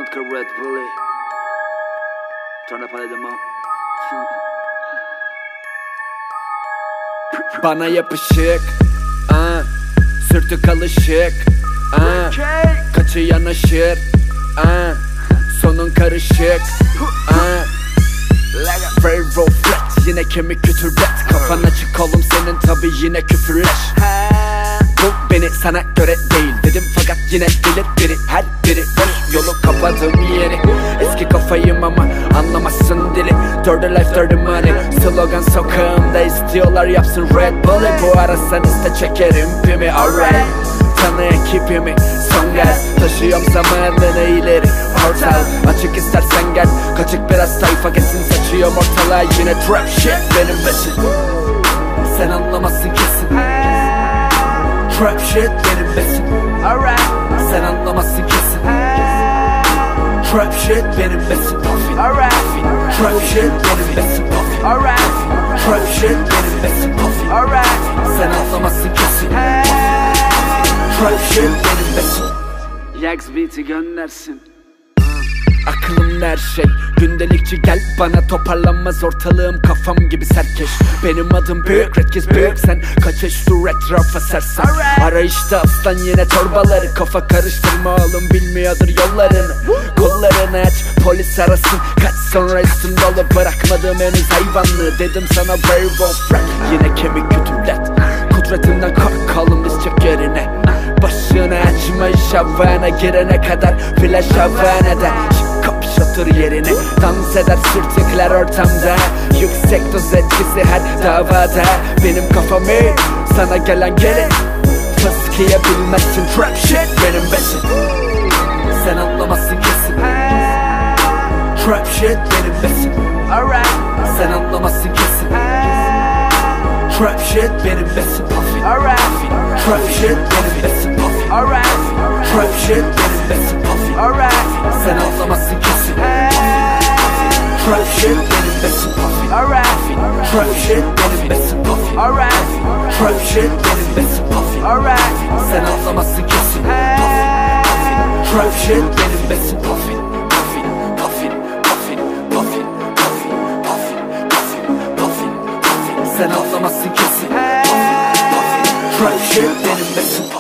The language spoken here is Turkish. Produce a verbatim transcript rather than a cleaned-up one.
vodka Red Bulli. Turn up a little more. Bana yapışık, aa, sürtük alışık, aa, kaçı yanaşır, aa, sonun karışık, aa. Pharaoh flat, yine kemik kütürbet. Kafan açık oğlum senin tabi yine küfürleş. Bu beni sana göre değil dedim fakat yine gelir biri, her biri boş. Yolu kapadığım yeri, eski kafayım ama anlamazsın dili. Dirty life dirty money, slogan sokağımda istiyorlar yapsın Red Bulli. Bu ara sen iste çekerim pimi, alright. Tanı ekibimi, son gaz taşıyorum zamanını ileri. Portal açık istersen gel, kaçık biraz sayfa geçsin. Saçıyorum ortalığa yine trap shit benim besin. Sen anlamazsın kesin. Trap shit benim besin. Alright. Sen anlamazsın kesin. Trap shit benim besin. Alright. Trap shit benim besin. Alright. Trap shit benim besin. Alright. Sen anlamazsın kesin. Trap shit benim besin. Yags beat'i göndersin. Aklım her şey gündelikçi, gel bana toparlanmaz ortalığım kafam gibi serkeş. Benim adım büyük, redkiz büyük, sen kaçış sur etrafa sersen. Arayışta aslan yine torbaları, kafa karıştırma oğlum bilmiyordur yollarını. Kollarını aç polis arasın, kaç sonra üstün dolu bırakmadığım henüz hayvanlığı. Dedim sana werewolf rap, yine kemik kütüblet. Kudretinden kork oğlum biz çek yerine. Başını açma iş havana girene kadar flash havanede. Kapış otur yerine, dans eder sürtükler ortamda. Yüksek doz etkisi her davada. Benim kafam iyi, sana gelen gelin. Fıskiye bilmezsin, trap shit benim besin. Sen anlamazsın kesin. Trap shit benim besin. Alright. Sen anlamazsın kesin. Trap shit benim besin. Alright. Trap shit benim besin. Alright. Trap shit benim besin. Alright. Sen anlamazsın kesin. Trap shit benim besin. Alright. Trap shit benim besin. Alright. Trap shit benim besin. Alright. Sen anlamazsın kesin. Trap shit benim besin. Sen anlamazsın kesin. Trap shit benim besin.